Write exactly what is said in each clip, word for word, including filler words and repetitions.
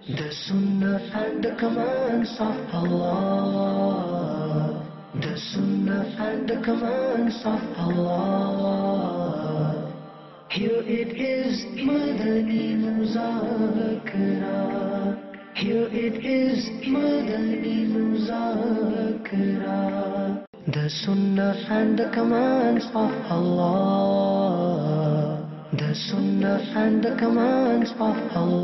The Sunnah and the commands of Allah. The Sunnah and the commands of Allah. Here it is, Madani Muzakara. Here it is, Madani Muzakara. The Sunnah and the commands of Allah. The Sunnah and the commands of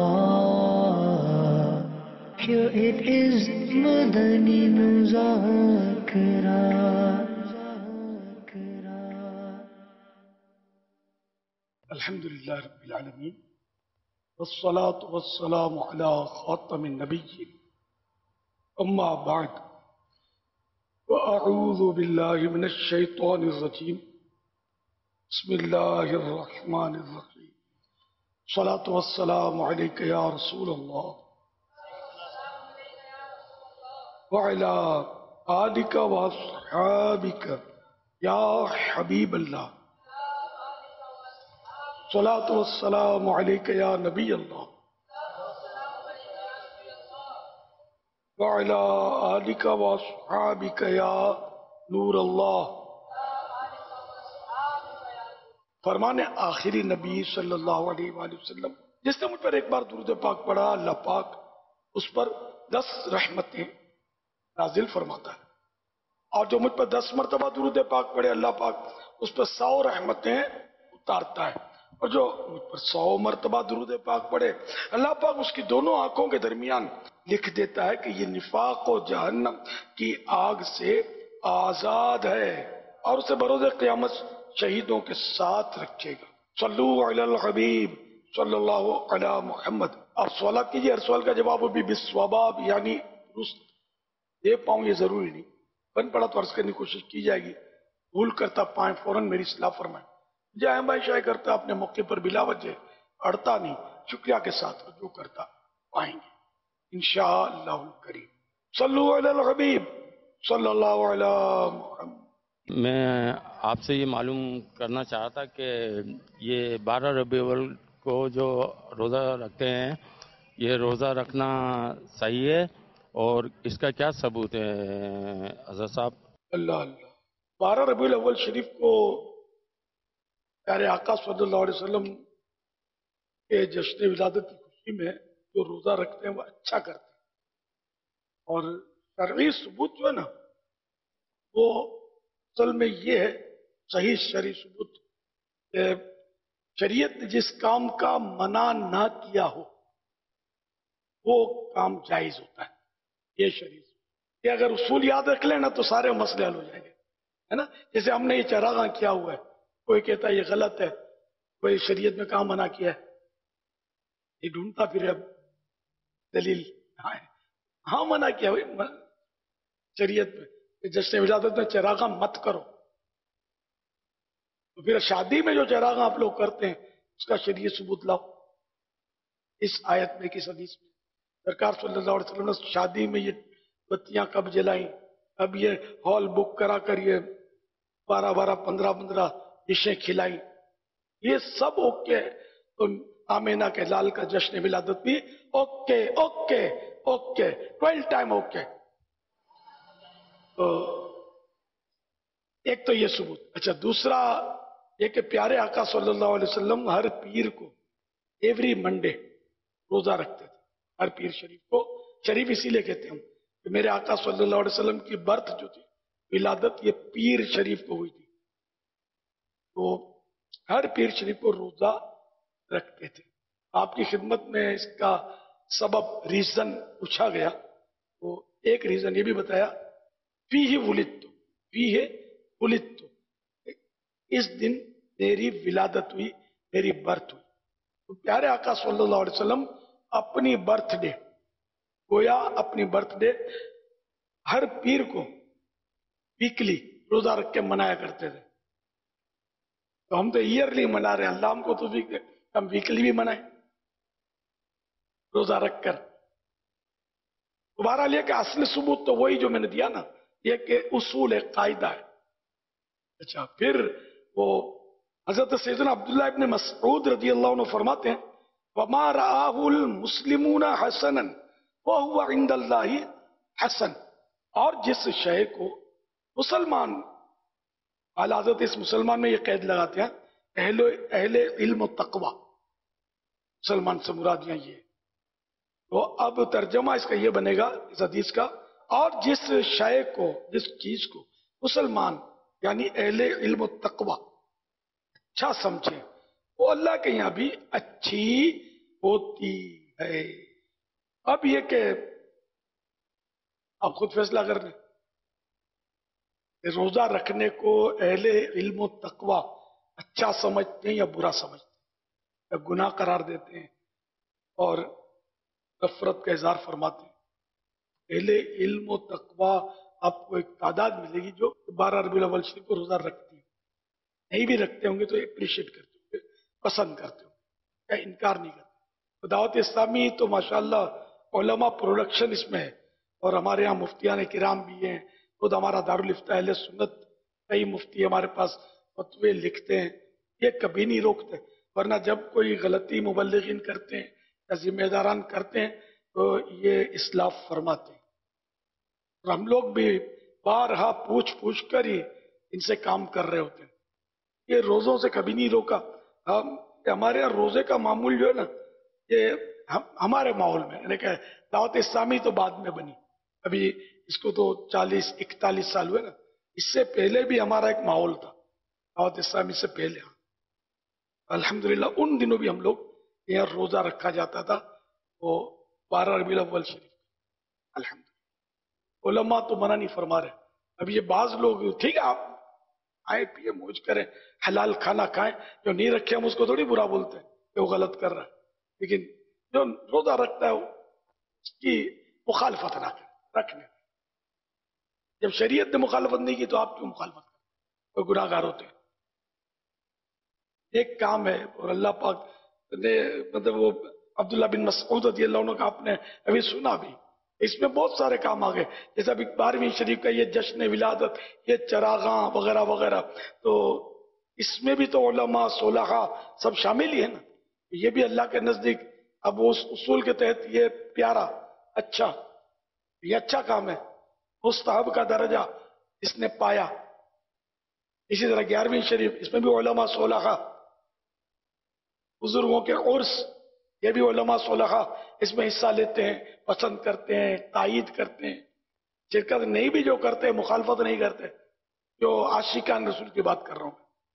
Allah. Here it is, Madani Muzakara. الحمد لله رب العالمين والصلاة والسلام على خاتم النبيين أما بعد وأعوذ بالله من الشيطان الرجيم بسم الله الرحمن الرحيم الصلاة والسلام عليك يا رسول الله وعلى آلك وأصحابك يا حبيب الله الصلاة والسلام عليك يا نبي الله وعلى آلك وأصحابك يا نور الله. فرمان آخری نبی صلی اللہ علیہ وآلہ وسلم جس نے مجھ پر ایک بار درود پاک پڑھا اللہ پاک اس پر دس رحمتیں نازل فرماتا ہے، اور جو مجھ پر دس مرتبہ درود پاک پڑھے اللہ پاک اس پر سو رحمتیں اتارتا ہے، اور جو مجھ پر سو مرتبہ درود پاک پڑھے اللہ پاک اس کی دونوں آنکھوں کے درمیان لکھ دیتا ہے کہ یہ نفاق و جہنم کی آگ سے آزاد ہے، اور اسے بروز قیامت شہیدوں کے ساتھ رکھے گا. صلو علی الحبیب صلی اللہ علی محمد. آپ سوالات کیجئے، ہر سوال کا جواب بھی بالصواب یعنی درست دے پاؤں یہ ضروری نہیں، بن پڑا تو عرض کرنے کی کوشش کی جائے گی، بھول کرتا پائیں فوراً میری اصلاح فرمائیں. جائیں بھائی شائع کرتا اپنے موقع پر بلا وجہ، اڑتا نہیں، شکریہ کے ساتھ جو کرتا پائیں گے انشاءاللہ الکریم. صلو علی الحبیب صلی اللہ علی محمد. میں آپ سے یہ معلوم کرنا چاہتا تھا کہ یہ بارہ ربیع الاول کو جو روزہ رکھتے ہیں یہ روزہ رکھنا صحیح ہے، اور اس کا کیا ثبوت ہے حضرت صاحب؟ اللہ اللہ بارہ ربیع الاول شریف کو پیارے آقا صلی اللہ علیہ وسلم کے جشن ولادت کی خوشی میں جو روزہ رکھتے ہیں وہ اچھا کرتے ہیں، اور شرعی ثبوت جو ہے نا وہ اصل میں یہ ہے صحیح شرعی ثبوت کہ شریعت نے جس کام کا منع نہ کیا ہو وہ کام جائز ہوتا ہے. یہ شرعی ثبوت کہ اگر اصول یاد رکھ لینا تو سارے مسئلے حل ہو جائیں گے، ہے نا. جیسے ہم نے یہ چراغاں کیا ہوا ہے، کوئی کہتا ہے یہ غلط ہے، کوئی شریعت میں کہاں منع کیا ہے، یہ ڈھونڈتا پھر اب دلیل ہاں منع کیا ہوئی شریعت میں جشن ولادت میں چراغاں مت کرو. تو پھر شادی میں جو چراغاں آپ لوگ کرتے ہیں اس کا شریعت ثبوت لاؤ. اس آیت میں کس حدیث میں سرکار صلی اللہ علیہ وسلم نے شادی میں یہ بتیاں کب جلائیں، اب یہ ہال بک کرا کر یہ بارہ بارہ پندرہ پندرہ ڈشیں کھلائیں، یہ سب اوکے ہے. تو آمینہ کے لال کا جشن ولادت بھی okay okay okay twelve time okay. تو ایک تو یہ ثبوت. اچھا دوسرا یہ کہ پیارے آقا صلی اللہ علیہ وسلم ہر پیر کو ایوری منڈے روزہ رکھتے تھے. ہر پیر شریف کو شریف اسی لیے کہتے ہیں کہ میرے آقا صلی اللہ علیہ وسلم کی برتھ جو تھی ولادت یہ پیر شریف کو ہوئی تھی، تو ہر پیر شریف کو روزہ رکھتے تھے. آپ کی خدمت میں اس کا سبب ریزن پوچھا گیا تو ایک ریزن یہ بھی بتایا فی ہی ولدت فی ہے ولدت، اس دن میری ولادت ہوئی، میری برتھ ہوئی. تو پیارے آقا صلی اللہ علیہ وسلم اپنی برتھ ڈے گویا اپنی برتھ ڈے ہر پیر کو ویکلی روزہ رکھ کے منایا کرتے تھے. تو ہم تو ایئرلی منا رہے ہیں، اللہ ہم کو تو ہم ویکلی بھی منائیں روزہ رکھ کر. دوبارہ لے کہ اصل ثبوت تو وہی جو میں نے دیا نا، یہ کہ اصول ایک قاعدہ ہے. اچھا پھر وہ حضرت سیدنا عبداللہ ابن مسعود رضی اللہ عنہ فرماتے ہیں وما رآہ المسلمون حسنا وهو عند اللہ حسن. اور جس شے کو مسلمان، اعلیٰ حضرت اس مسلمان میں یہ قید لگاتے ہیں اہل اہل علم و تقوی، مسلمان سے مراد یہاں یہ. تو اب ترجمہ اس کا یہ بنے گا اس حدیث کا، اور جس شے کو، جس چیز کو مسلمان یعنی اہل علم و تقوی اچھا سمجھے، وہ اللہ کے یہاں بھی اچھی ہوتی ہے. اب یہ کہ آپ خود فیصلہ کر لیں کہ روزہ رکھنے کو اہل علم و تقوی اچھا سمجھتے ہیں یا برا سمجھتے ہیں، یا گناہ قرار دیتے ہیں اور غفرت کا اظہار فرماتے ہیں. اہل علم و تقوی آپ کو ایک تعداد ملے گی جو بارہ ربیع الاول شریف کو روزہ رکھتی ہے. نہیں بھی رکھتے ہوں گے تو اپریشیٹ کرتے ہوں گے، پسند کرتے ہوں گے، یا انکار نہیں کرتے. تو دعوت اسلامی تو ماشاءاللہ علماء پروڈکشن اس میں ہے، اور ہمارے ہاں مفتیان کرام بھی ہیں. خود ہمارا دارالافتاء اہل سنت کئی مفتی ہمارے پاس فتوے لکھتے ہیں، یہ کبھی نہیں روکتے. ورنہ جب کوئی غلطی مبلغین کرتے ہیں یا ذمہ داران کرتے ہیں تو یہ اصلاح فرماتے ہیں. اور ہم لوگ بھی بارہا پوچھ پوچھ کر ہی ان سے کام کر رہے ہوتے ہیں. یہ روزوں سے کبھی نہیں روکا. ہم ہمارے یہاں روزے کا معمول جو ہے نا، یہ ہم ہمارے ماحول میں، یعنی کہ دعوت اسلامی تو بعد میں بنی، ابھی اس کو تو چالیس اکتالیس سال ہوئے نا. اس سے پہلے بھی ہمارا ایک ماحول تھا دعوت اسلامی سے پہلے. الحمدللہ ان دنوں بھی ہم لوگ یہاں روزہ رکھا جاتا تھا، وہ بارہ ربیع الاول شریف. الحمدللہ علماء تو منع نہیں فرما رہے. اب یہ بعض لوگ ٹھیک ہے آپ آئے پیے موج کریں، حلال کھانا کھائیں، جو نہیں رکھے ہم اس کو تھوڑی برا بولتے ہیں کہ وہ غلط کر رہا ہے. لیکن جو روزہ رکھتا ہے اس کی مخالفت نہ کرے، رکھنے. جب شریعت نے مخالفت نہیں کی تو آپ کیوں مخالفت کریں؟ وہ گناہ گار ہوتے ہیں. ایک کام ہے، اور اللہ پاک نے مطلب وہ عبداللہ بن مسعود رضی اللہ عنہ کا آپ نے ابھی سنا بھی، اس میں بہت سارے کام آ گئے. جیسے ابھی بارہویں شریف کا یہ جشن ولادت، یہ چراغاں وغیرہ وغیرہ، تو اس میں بھی تو علماء صلحاء سب شامل ہی ہیں نا. یہ بھی اللہ کے نزدیک اب اس اصول کے تحت یہ پیارا، اچھا، یہ اچھا کام ہے، مستحب کا درجہ اس نے پایا. اسی طرح گیارہویں شریف، اس میں بھی علماء صلحاء، بزرگوں کے عرس، یہ بھی علماء صلحاء اس میں حصہ لیتے ہیں، پسند کرتے ہیں، تائید کرتے ہیں. شرکت نہیں بھی جو کرتے ہیں، مخالفت نہیں کرتے، جو عاشقان رسول کی بات کر رہا ہوں.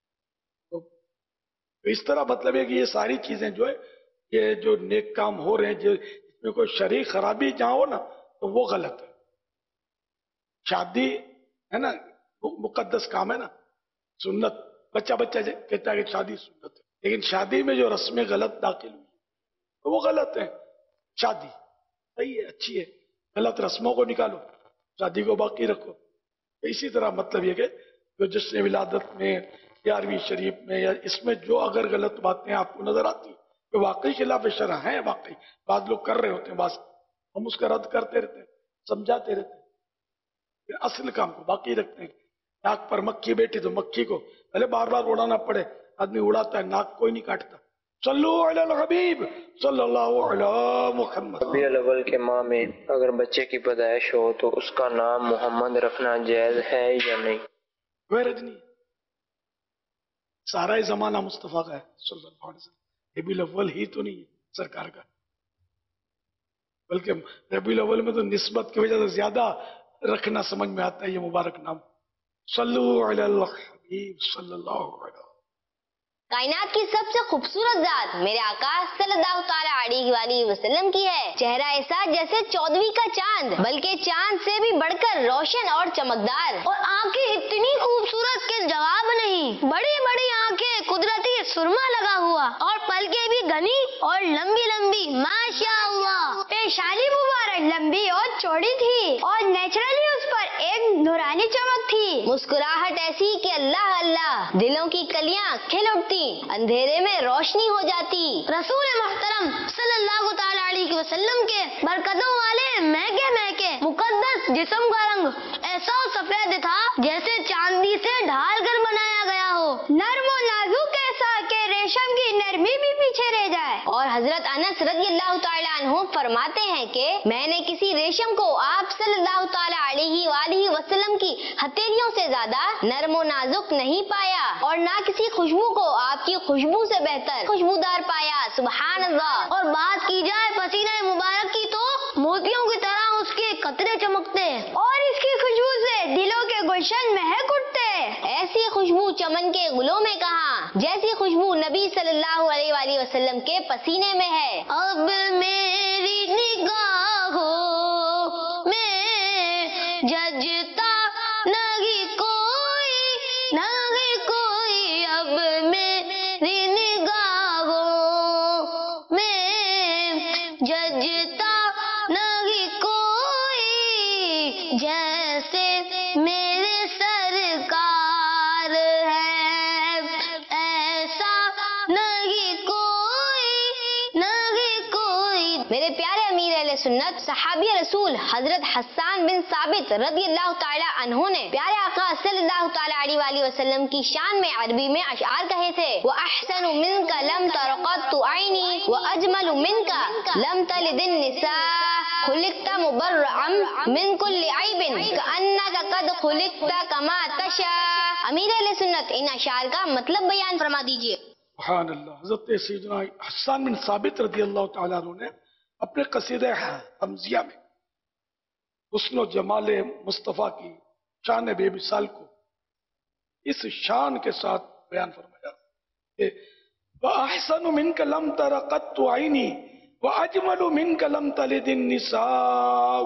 تو اس طرح مطلب ہے کہ یہ ساری چیزیں جو ہے، یہ جو نیک کام ہو رہے ہیں، جو اس میں کوئی شرعی خرابی جہاں ہو نا تو وہ غلط ہے. شادی ہے نا مقدس کام ہے نا، سنت. بچہ بچہ کہتا ہے کہ شادی سنت ہے، لیکن شادی میں جو رسمیں غلط داخل ہوئی تو وہ غلط ہے. شادی صحیح ہے، اچھی ہے، غلط رسموں کو نکالو، شادی کو باقی رکھو. اسی طرح مطلب یہ کہ جو جشن ولادت میں، گیارہویں شریف میں، یا اس میں جو اگر غلط باتیں آپ کو نظر آتی کہ واقعی خلاف شرع ہیں، واقعی بعض لوگ کر رہے ہوتے ہیں، بعض ہم اس کا رد کرتے رہتے ہیں، سمجھاتے رہتے ہیں، پھر اصل کام کو باقی رکھتے ہیں. ناک پر مکھی بیٹھی تو مکھی کو پہلے بار بار اڑانا پڑے، آدمی اڑاتا ہے، ناک کوئی نہیں کاٹتا. صلو علی الحبیب صلی اللہ علی محمد. ربیع الاول کے ماہ میں اگر بچے کی پیدائش ہو تو اس کا نام محمد رکھنا جائز ہے یا نہیں؟ ویرج نہیں، سارا ہی زمانہ مصطفیٰ کا ہے صلی اللہ علیہ وسلم. ربیع الاول ہی تو نہیں ہے سرکار کا، بلکہ ربیع الاول میں تو نسبت کی وجہ سے زیادہ رکھنا سمجھ میں آتا ہے یہ مبارک نام. صلو علی الحبیب صلی اللہ علیہ وسلم. کائنات کی سب سے خوبصورت ذات میرے آقا صلی اللہ تعالیٰ علیہ وآلہ وسلم کی ہے. چہرہ ایسا جیسے چودویں کا چاند، بلکہ چاند سے بھی بڑھ کر روشن اور چمکدار، اور آنکھیں اتنی خوبصورت کہ جواب نہیں. بڑی بڑی آنکھیں، قدرتی سرما لگا ہوا، اور پلکیں بھی گھنی اور لمبی لمبی، ماشاء اللہ. پیشانی مبارک لمبی اور چوڑی تھی، اور نیچرلی اس پر ایک نورانی چمک تھی. مسکراہٹ ایسی کہ اللہ اللہ، دلوں کی کلیاں کھل اٹھتی، اندھیرے میں روشنی ہو جاتی. رسول محترم صلی اللہ تعالیٰ علیہ وسلم کے برکتوں والے مہکے مہکے مقدس جسم کا رنگ ایسا سفید تھا جیسے چاندی سے ڈھال کر بنایا گیا ہو. نرم و نازک ایسا کہ ریشم کی نرمی بھی پیچھے رہ جائے، اور حضرت انس رضی اللہ تعالیٰ عنہ فرماتے ہیں کہ میں نے کسی ریشم کو آپ صلی اللہ تعالیٰ علیہ وآلہ وسلم کی ہتھیلیوں سے زیادہ نرم و نازک نہیں پایا اور نہ کسی خوشبو کو آپ کی خوشبو سے بہتر خوشبودار پایا. سبحان اللہ. اور بات کی جائے پسینہ مبارک کی تو موتیوں کی طرح اس کے قطرے چمکتے اور اس کی خوشبو سے دلوں کے گلشن مہک اٹھتے. ایسی خوشبو چمن کے گلوں میں کہاں جیسی خوشبو نبی صلی اللہ علیہ وآلہ وسلم کے پسینے میں ہے. اب میری نگاہوں میں ججتا نہیں کوئی نہیں کوئی. اب میری نگاہوں میں ججتا نہیں کوئی جیسے میرے سرکار ہے. ایسا نہیں کوئی نہیں کوئی. میرے پیارے امیر اہل سنت صحابی رسول حضرت حسان بن ثابت رضی اللہ تعالیٰ عنہ نے پیارے آقا صلی اللہ تعالیٰ علیہ وآلہ وسلم کی شان میں عربی میں اشعار کہے تھے. وَأَحْسَنُ مِنْكَ لَمْ تَرَ قَطُّ عَيْنِي وَأَجْمَلُ مِنْكَ لَمْ تَلِدِ النِّسَاءُ خُلِقْتَ مُبَرَّأً مِنْ كُلِّ عَيْبٍ كَأَنَّكَ قَدْ خُلِقْتَ كَمَا تَشَاءُ. امیر اہل سنت ان اشعار کا مطلب بیان فرما دیجئے. سبحان اللہ. حضرت سیدنا حسان بن ثابت رضی اللہ تعالیٰ عنہ نے اپنے قصیدہ حمزیہ میں حسن و جمال مصطفیٰ کی شان بے مثال کو اس شان کے ساتھ بیان فرمایا کہ وَأَحْسَنُ مِنْكَ لَمْ تَرَ قَطُّ عَيْنِي وَأَجْمَلُ مِنْكَ لَمْ تَلِدِ النِّسَاءُ.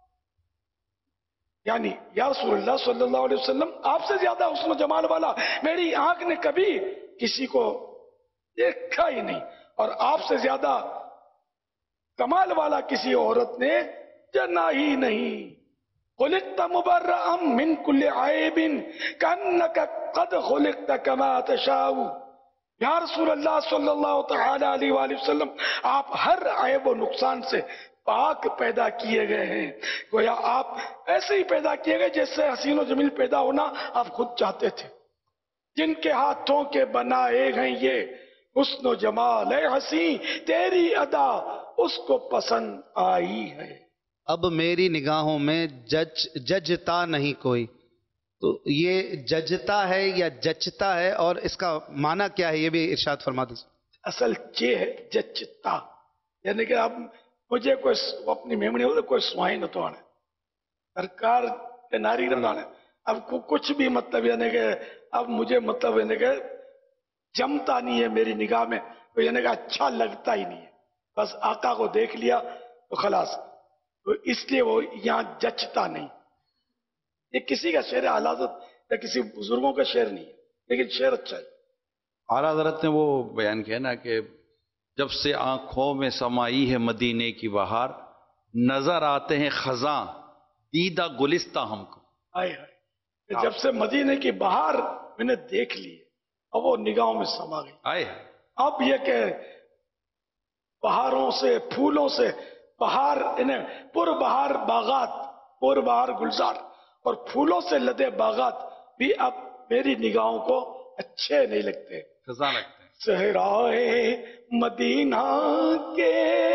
یعنی یا رسول اللہ صلی اللہ علیہ وسلم آپ سے زیادہ حسن و جمال والا میری آنکھ نے کبھی کسی کو دیکھا ہی نہیں اور آپ سے زیادہ کمال والا کسی عورت نے جنا ہی نہیں. خلقت مبرأ من کل عیب کأنک قد خلقت کما تشاء. یا رسول اللہ صلی اللہ تعالی علیہ وآلہ وسلم آپ ہر عیب و نقصان سے پاک پیدا کیے گئے ہیں. گویا آپ ایسے ہی پیدا کیے گئے جیسے حسین و جمیل پیدا ہونا آپ خود چاہتے تھے. جن کے ہاتھوں کے بنائے ہیں یہ حسن و جمال اے حسین تیری ادا اس کو پسند آئی ہے. اب میری نگاہوں میں جج ججتا نہیں کوئی. تو یہ ججتا ہے یا جچتا ہے اور اس کا معنی کیا ہے یہ بھی ارشاد فرما دیجیے. اصل چے ہے جچتا یعنی کہ اب مجھے کوئی اپنی میمنی ہو تو کوئی سوائیں نہ تو آنے سرکار کے ناری نہ آنے. اب کچھ بھی مطلب یعنی کہ اب مجھے مطلب یعنی کہ جمتا نہیں ہے میری نگاہ میں تو یعنی کہ اچھا لگتا ہی نہیں ہے. بس آقا کو دیکھ لیا تو خلاص تو اس لیے وہ یہاں جچتا نہیں. یہ کسی کا شعر اعلیٰ حضرت یا کسی بزرگوں کا شعر نہیں ہے لیکن شعر اچھا ہے. اعلیٰ حضرت نے وہ بیان کیا نا کہ جب سے آنکھوں میں سمائی ہے مدینے کی بہار نظر آتے ہیں خزاں دیدہ گلستہ ہم کو. آئے آئے جب سے مدینے کی بہار میں نے دیکھ لی اب وہ نگاہوں میں سما گئی. آئے اب یہ کہ بہاروں سے پھولوں سے بہار انہیں پر بہار باغات پر بہار گلزار اور پھولوں سے لدے باغات بھی اب میری نگاہوں کو اچھے نہیں لگتے خزاں لگتے ہیں. صحرائے مدینہ کے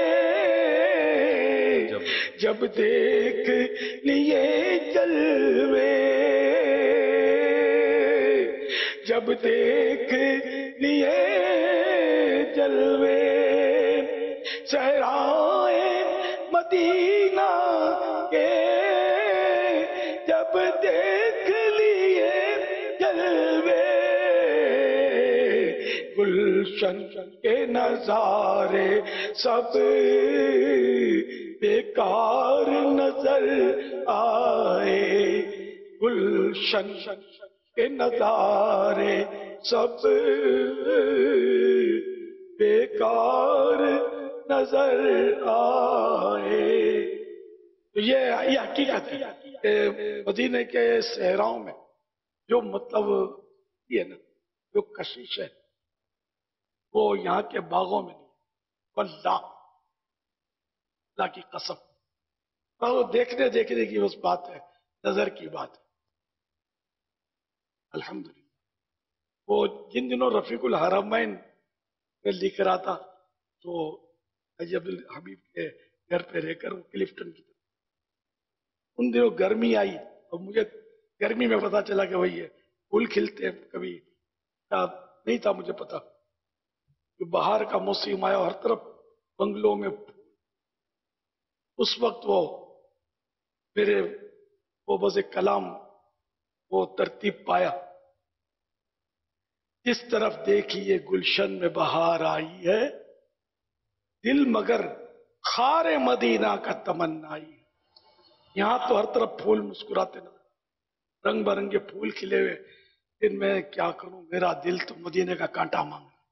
جب, جب دیکھ لیے جلوے جب دیکھ لیے جلوے صحرائے مدینہ کے جب دیکھ لیے جلوے گلشن کے نظارے سب بیکار نظر آئے. گلشن کے نظارے سب بیکار نظر آئے. تو یہ یہ حقیقت ہے کہ مدینے کے صحراؤں میں جو مطلب یہ نا جو کشش ہے وہ یہاں کے باغوں میں نہیں. واللہ اللہ کی قسم وہ دیکھنے دیکھنے کی بس بات ہے نظر کی بات ہے. الحمدللہ وہ جن دنوں رفیق الحرمین میں لکھ رہا تھا تو حاجی عبد الحبیب کے گھر پہ رہ کر وہ کلفٹن کی طرف، ان دنوں گرمی آئی اور مجھے گرمی میں پتا چلا کہ بھائی یہ پھول کھلتے ہیں، کبھی نہیں تھا مجھے پتا کہ باہر کا موسم آیا، ہر طرف بنگلوں میں پھول۔ اس وقت وہ میرے وہ بس ایک کلام وہ ترتیب پایا، اس طرف دیکھیے گلشن میں بہار آئی ہے، دل مگر خار مدینہ کا تمنا آئی ہے۔ یہاں تو ہر طرف پھول مسکراتے نظر، رنگ برنگے پھول کھلے ہوئے، لیکن میں کیا کروں، میرا دل تو مدینے کا کانٹا مانگ رہا۔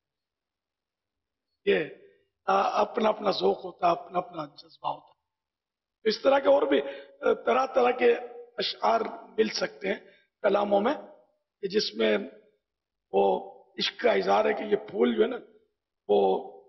یہ اپنا اپنا ذوق ہوتا، اپنا اپنا جذبہ ہوتا۔ اس طرح کے اور بھی طرح طرح کے اشعار مل سکتے ہیں کلاموں میں، جس میں وہ عشق کا اظہار ہے کہ یہ پھول جو ہے نا وہ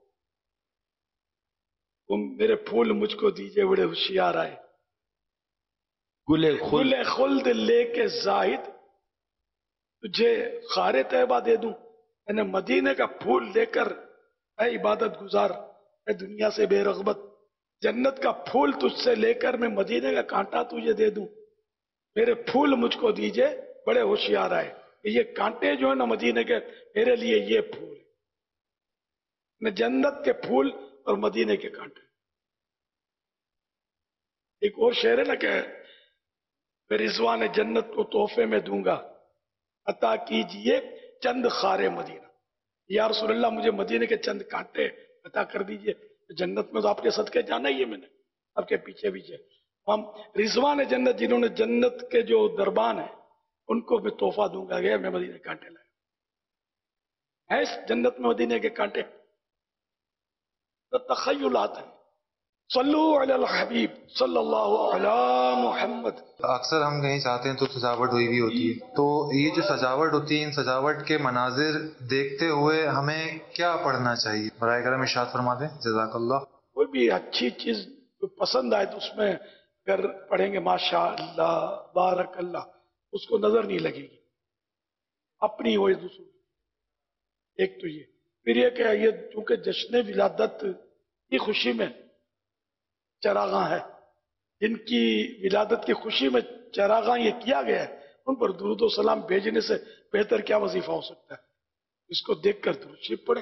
میرے پھول مجھ کو دیجئے بڑے ہوشیار آئے، گلے گل خلد لے کے زاہد تجھے خار طیبہ دے دوں، یعنی مدینے کا پھول لے کر اے عبادت گزار، اے دنیا سے بے رغبت، جنت کا پھول تجھ سے لے کر میں مدینے کا کانٹا تجھے دے دوں، میرے پھول مجھ کو دیجئے بڑے ہوشیار آئے۔ یہ کانٹے جو ہیں نا مدینے کے، میرے لیے یہ پھول ہے، جنت کے پھول اور مدینے کے کانٹے۔ ایک اور شعر ہے نا کہ میں رضوان جنت کو تحفے میں دوں گا، عطا کیجئے چند خار مدینہ، یا رسول اللہ مجھے مدینے کے چند کانٹے عطا کر دیجئے، جنت میں تو آپ کے صدقے جانا ہی ہے، میں نے آپ کے پیچھے پیچھے ہم رضوان جنت، جنہوں نے جنت کے جو دربان ہیں ان کو میں تحفہ دوں گا، گیا میں مدینے کے کانٹے لائے ہیں، اس جنت میں مدینے کے کانٹے تو تخیلات ہیں۔ صلو علی الحبیب صلی اللہ علی محمد۔ اکثر ہم کہیں جاتے ہیں تو سجاوٹ ہوئی بھی ہوتی ہے، تو یہ جو سجاوٹ ہوتی ہے، ان سجاوٹ کے مناظر دیکھتے ہوئے ہمیں کیا پڑھنا چاہیے؟ برائے کرم ارشاد فرما دیں، جزاک اللہ۔ کوئی بھی اچھی چیز پسند آئے تو اس میں اگر پڑھیں گے ماشاء اللہ بارک اللہ، اس کو نظر نہیں لگے گی اپنی ہو دوسروں۔ ایک تو یہ، پھر یہ کہ یہ چونکہ جشن ولادت کی خوشی میں چراغاں ہے، جن کی ولادت کی خوشی میں چراغاں یہ کیا گیا ہے، ان پر درود و سلام بھیجنے سے بہتر کیا وظیفہ ہو سکتا ہے؟ اس کو دیکھ کر درود شریف پڑھیں،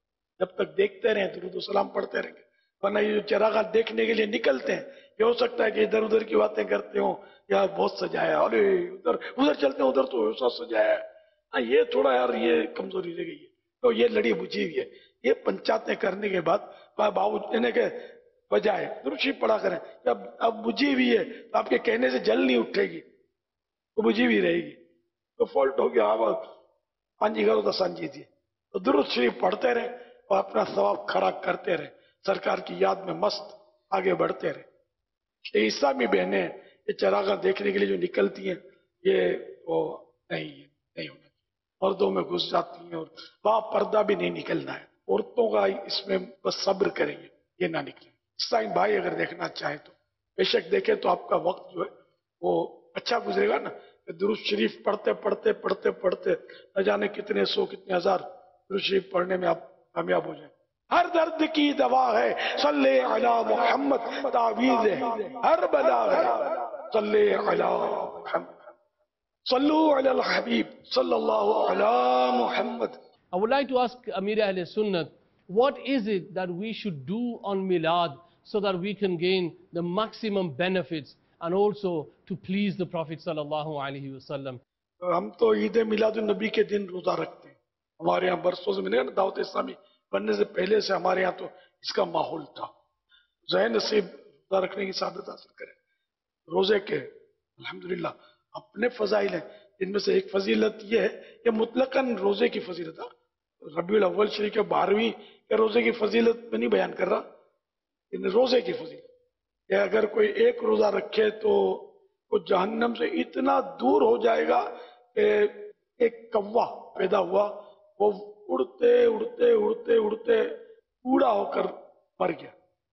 جب تک دیکھتے رہیں درود و سلام پڑھتے رہیں گے، ورنہ یہ جو چراغاں دیکھنے کے لیے نکلتے ہیں، یہ ہو سکتا ہے کہ ادھر ادھر کی باتیں کرتے ہوں، یا بہت سجایا، ارے ادھر ادھر چلتے ہیں، ادھر تو ایسا سجایا ہے، یہ تھوڑا یار یہ کمزوری رہ گئی ہے، تو یہ لڑی بجھی ہوئی ہے۔ یہ پنچاتیں کرنے کے بعد باؤ یعنی کہ بجائے درود شریف پڑھا کریں، جب اب بجھی ہوئی ہے تو آپ کے کہنے سے جل نہیں اٹھے گی، وہ بجھی ہوئی رہے گی، تو فالٹ ہو گیا، پانچی کرو تو سانجی تھی، تو درود شریف پڑھتے رہیں اور اپنا ثواب کھڑا کرتے رہیں، سرکار کی یاد میں مست آگے بڑھتے رہیں۔ یہ اسلامی بہنیں یہ چراغاں دیکھنے کے لیے جو نکلتی ہیں، یہ وہ نہیں نہیں ہونا چاہیے، مردوں میں گھس جاتی ہیں، اور وہاں پردہ بھی نہیں نکلنا ہے، عورتوں کا اس میں بس صبر کریں گے، یہ نہ نکلے۔ اسلام بھائی اگر دیکھنا چاہیں تو بے شک دیکھیں، تو آپ کا وقت جو ہے وہ اچھا گزرے گا نا، درود شریف پڑھتے پڑھتے پڑھتے پڑھتے نہ جانے کتنے سو کتنے ہزار درود شریف پڑھنے میں آپ کامیاب ہو جائیں۔ ہر درد کی دوا ہے صلی علی محمد، تعویذ ہے ہر بلا ہے صلی علی محمد، صلو علی الحبیب صلی اللہ علی محمد۔ I would like to ask Amir Ahl Sunnat, what is it that we should do on Milad so that we can gain the maximum benefits and also to please the Prophet sallallahu alaihi wasallam? ہم تو عید میلاد النبی کے دن روزہ رکھتے ہیں، ہمارے یہاں برسوں سے ملے نا، دعوت اسلامی بننے سے پہلے سے ہمارے یہاں تو اس کا ماحول تھا۔ ذہن نصیب روزہ رکھنے کی سعادت حاصل کریں۔ روزے کے الحمدللہ اپنے فضائل ہیں، ان میں سے ایک فضیلت یہ ہے کہ مطلقاً روزے کی فضیلت ہے، ربیع الاول شریف کے بارہویں کے روزے کی فضیلت میں نہیں بیان کر رہا، ان روزے کی فضیلت کہ اگر کوئی ایک روزہ رکھے تو وہ جہنم سے اتنا دور ہو جائے گا کہ ایک کوا پیدا ہوا، وہ اڑتے اڑتے اڑتے اڑتے اوڑا ہو کر مر گیا،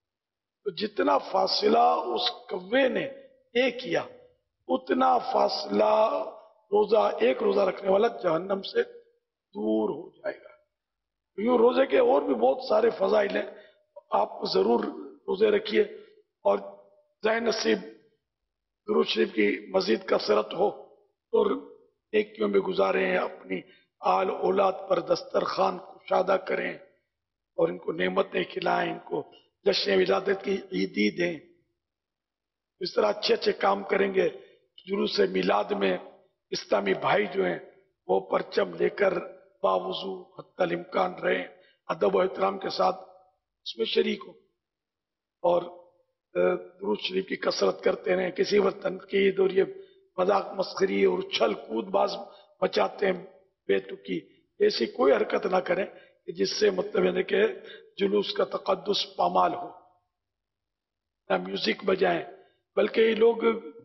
تو جتنا فاصلہ اس کوے نے طے کیا اتنا فاصلہ روزہ ایک روزہ رکھنے والا جہنم سے دور ہو جائے گا۔ یوں روزے کے اور بھی بہت سارے فضائل ہیں، آپ ضرور روزے رکھیے، اور ذہن نصیب درود شریف کی مزید کثرت ہو اور نیکیوں میں گزاریں، اپنی آل اولاد پر دسترخوان کشادہ کریں اور ان کو نعمتیں کھلائیں، ان کو جشن ولادت کی عیدی دیں. اس طرح اچھے اچھے کام کریں گے. جلوس میلاد میں اسلامی بھائی جو ہیں وہ پرچم لے کر باوضو حتی الامکان رہیں، ادب و احترام کے ساتھ اس میں شریک ہو، اور درود شریف کی کثرت کرتے رہیں. کسی وقت تنقید اور یہ مذاق مسخری اور اچھل کود باز مچاتے ہیں بے تکی، ایسی کوئی حرکت نہ کریں کہ جس سے مطلب ہے کہ جلوس کا تقدس پامال ہو. نہ میوزک بجائیں، بلکہ یہ لوگ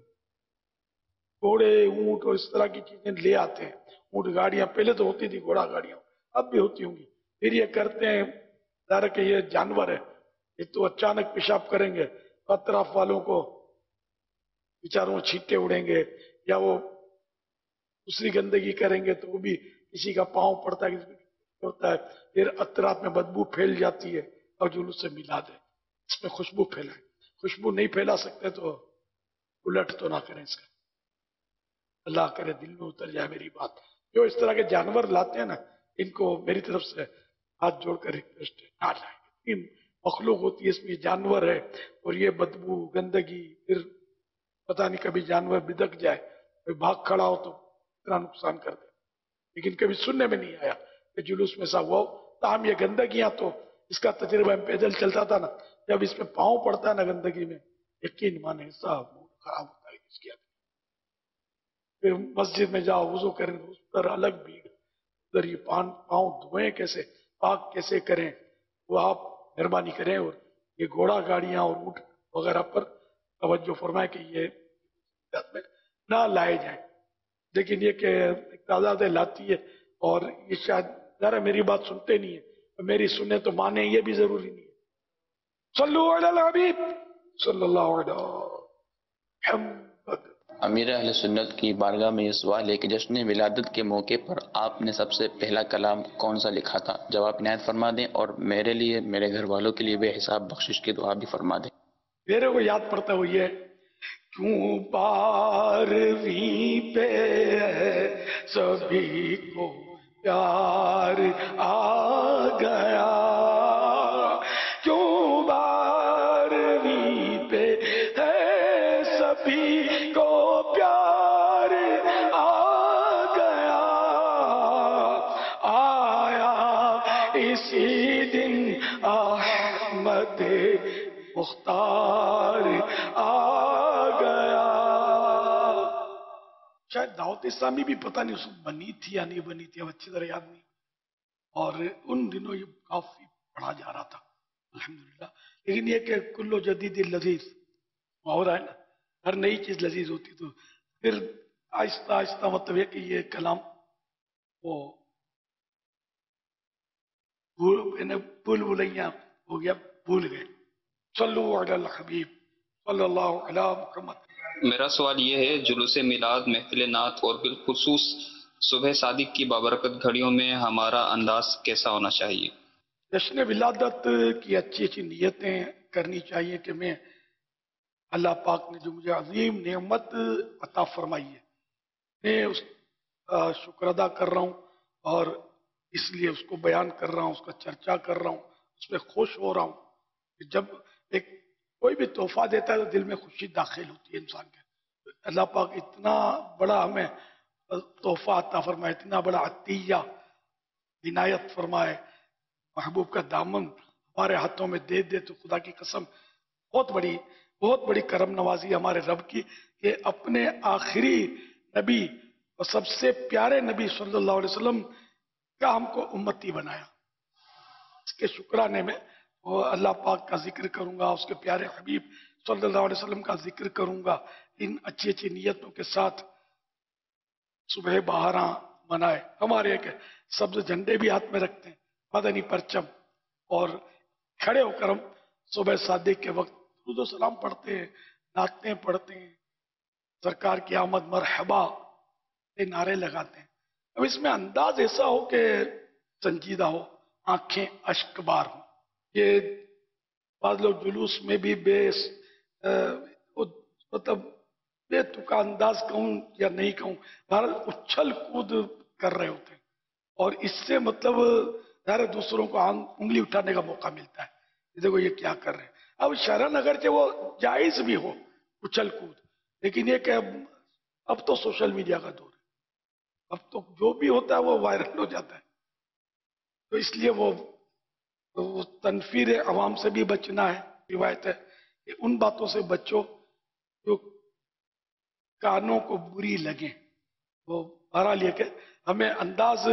گھوڑے اونٹ اور اس طرح کی چیزیں لے آتے ہیں. اونٹ گاڑیاں پہلے تو ہوتی تھی، گھوڑا گاڑیاں اب بھی ہوتی ہوں گی، پھر یہ کرتے ہیں ظاہر کہ یہ جانور ہے، یہ تو اچانک پیشاب کریں گے، اطراف والوں کو بیچاروں چھینٹے اڑیں گے، یا وہ دوسری گندگی کریں گے تو وہ بھی کسی کا پاؤں پڑتا ہے، کسی کا پڑتا ہے، پھر اطراف میں بدبو پھیل جاتی ہے. اور جلوس سے میلاد ہے، اس میں خوشبو پھیلائیں. خوشبو نہیں پھیلا سکتے تو الٹ تو نہ کریں اس کا. اللہ کرے دل میں اتر جائے میری بات. جو اس طرح کے جانور لاتے ہیں نا، ان کو میری طرف سے ہاتھ جوڑ کر ریکویسٹ ہے نہ لائیں. مخلوق ہوتی ہے، اس میں جانور ہے، اور یہ بدبو گندگی، پھر پتہ نہیں کبھی جانور بدک جائے، کوئی بھاگ کھڑا ہو تو اتنا نقصان کر دے. لیکن کبھی سننے میں نہیں آیا کہ جلوس میں سا ہوا ہو. تاہم یہ گندگیاں تو اس کا تجربہ میں پیدل چلتا تھا نا، جب اس میں پاؤں پڑتا ہے نا گندگی میں، یقین مانے سا موڈ خراب ہوتا ہے اس کی. پھر مسجد میں جاؤ وضو کریں اس پر الگ بھیڑ، ادھر یہ پان پاؤں دھوئیں کیسے، پاک کیسے کریں، وہ آپ مہربانی کریں. اور یہ گھوڑا گاڑیاں اور اونٹ وغیرہ پر توجہ فرمائیں کہ یہ میں نہ لائے جائیں. لیکن یہ کہ تعداد لاتی ہے، اور یہ شاید ذرا میری بات سنتے نہیں ہے، میری سنیں تو مانیں، یہ بھی ضروری نہیں ہے. صلو علی الحبیب صلی اللہ علیہ محمد. امیر اہل سنت کی بارگاہ میں یہ سوال ہے کہ جشن ولادت کے موقع پر آپ نے سب سے پہلا کلام کون سا لکھا تھا؟ جواب عنایت فرما دیں، اور میرے لیے، میرے گھر والوں کے لیے بے حساب بخشش کی دعا بھی فرما دیں. میرے کو یاد پڑتا وہ یہ، کیوں بارہویں پہ سبھی کو پیار آ گیا، کیوں بارہویں پہ ہے سبھی کو پیار آ گیا، آیا اسی دن احمد مختار آ گیا. شاید دعوت اسلامی بھی پتہ نہیں اس بنی تھی یا نہیں بنی تھی، اب اچھی طرح یاد نہیں، اور ان دنوں یہ کافی پڑھا جا رہا تھا الحمدللہ. لیکن یہ کہ کلو جدید لذیذ ہو رہا ہے نا، ہر نئی چیز لذیذ ہوتی، تو پھر آہستہ آہستہ مطلب ہے کہ یہ کلام وہ بھول بھلیاں ہو گیا، بھول گئے. صلو علی الحبیب صلی اللہ علی محمد. میرا سوال یہ ہے، جلوس میلاد، محفل نعت اور بالخصوص صبح صادق کی بابرکت گھڑیوں میں ہمارا انداز کیسا ہونا چاہیے؟ جشن ولادت کی اچھی اچھی نیتیں کرنی چاہیے کہ میں اللہ پاک نے جو مجھے عظیم نعمت عطا فرمائی ہے، میں اس کا شکر ادا کر رہا ہوں، اور اس لیے اس کو بیان کر رہا ہوں، اس کا چرچا کر رہا ہوں، اس پہ خوش ہو رہا ہوں. جب ایک کوئی بھی تحفہ دیتا ہے تو دل میں خوشی داخل ہوتی ہے انسان کے. اللہ پاک اتنا بڑا ہمیں تحفہ عطا فرمائے، اتنا بڑا عطیہ عنایت فرمائے، محبوب کا دامن ہمارے ہاتھوں میں دے دے تو خدا کی قسم بہت بڑی بہت بڑی کرم نوازی ہمارے رب کی کہ اپنے آخری نبی اور سب سے پیارے نبی صلی اللہ علیہ وسلم کا ہم کو امتی بنایا. اس کے شکرانے میں وہ اللہ پاک کا ذکر کروں گا، اس کے پیارے حبیب صلی اللہ علیہ وسلم کا ذکر کروں گا. ان اچھی اچھی نیتوں کے ساتھ صبح بہاراں منائے. ہمارے ایک سبز جھنڈے بھی ہاتھ میں رکھتے ہیں، مدنی پرچم، اور کھڑے ہو کر ہم صبح صادق کے وقت درود و سلام پڑھتے ہیں، نعتیں پڑھتے ہیں، سرکار کی آمد مرحبا کے نعرے لگاتے ہیں. اب اس میں انداز ایسا ہو کہ سنجیدہ ہو، آنکھیں اشک بار ہوں. یہ بعض لوگ جلوس میں بھی بے مطلب بے تکا انداز کہوں یا نہیں کہوں بہرحال اچھل کود کر رہے ہوتے ہیں، اور اس سے مطلب ظاہر دوسروں کو انگلی اٹھانے کا موقع ملتا ہے، دیکھو یہ کیا کر رہے ہیں. اب شرعاً اگرچہ وہ جائز بھی ہو اچھل کود، لیکن یہ کہ اب اب تو سوشل میڈیا کا دور ہے، اب تو جو بھی ہوتا ہے وہ وائرل ہو جاتا ہے. تو اس لیے وہ تنفیر عوام سے بھی بچنا ہے. روایت ہے کہ ان باتوں سے بچو جو کانوں کو بری لگیں. وہ بہرحال یہ کہ ہمیں انداز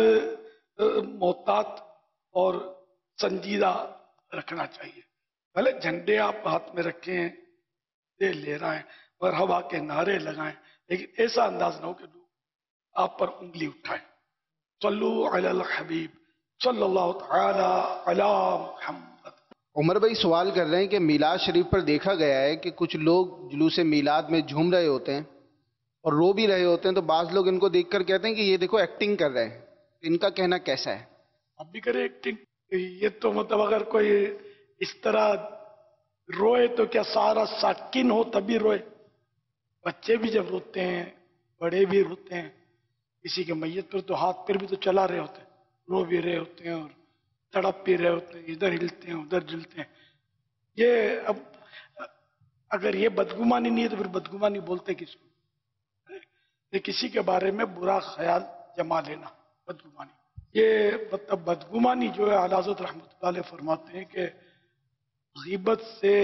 محتاط اور سنجیدہ رکھنا چاہیے. بھلے جھنڈے آپ ہاتھ میں رکھیں دے لے رہے ہیں اور ہوا کے نعرے لگائیں، لیکن ایسا انداز نہ ہو کہ لوگ آپ پر انگلی اٹھائیں. صلو علی الحبیب صلی اللہ تعالی علی محمد. عمر بھائی سوال کر رہے ہیں کہ میلاد شریف پر دیکھا گیا ہے کہ کچھ لوگ جلوس میلاد میں جھوم رہے ہوتے ہیں اور رو بھی رہے ہوتے ہیں، تو بعض لوگ ان کو دیکھ کر کہتے ہیں کہ یہ دیکھو ایکٹنگ کر رہے ہیں. ان کا کہنا کیسا ہے؟ اب بھی کرے ایکٹنگ. یہ تو مطلب اگر کوئی اس طرح روئے تو کیا سارا ساکن ہو تبھی روئے؟ بچے بھی جب روتے ہیں بڑے بھی روتے ہیں، کسی کے میت پر تو ہاتھ پیر بھی تو چلا رہے ہوتے ہیں، رو بھی رہے ہوتے ہیں اور تڑپ بھی رہے ہوتے ہیں، ادھر ہلتے ہیں ادھر جلتے ہیں. یہ اب اگر یہ بدگمانی نہیں ہے تو پھر بدگمانی بولتے کس کو؟ یہ کسی کے بارے میں برا خیال جما لینا بدگمانی. یہ مطلب بدگمانی جو ہے اعلیٰ حضرت رحمۃ اللہ علیہ فرماتے ہیں کہ غیبت سے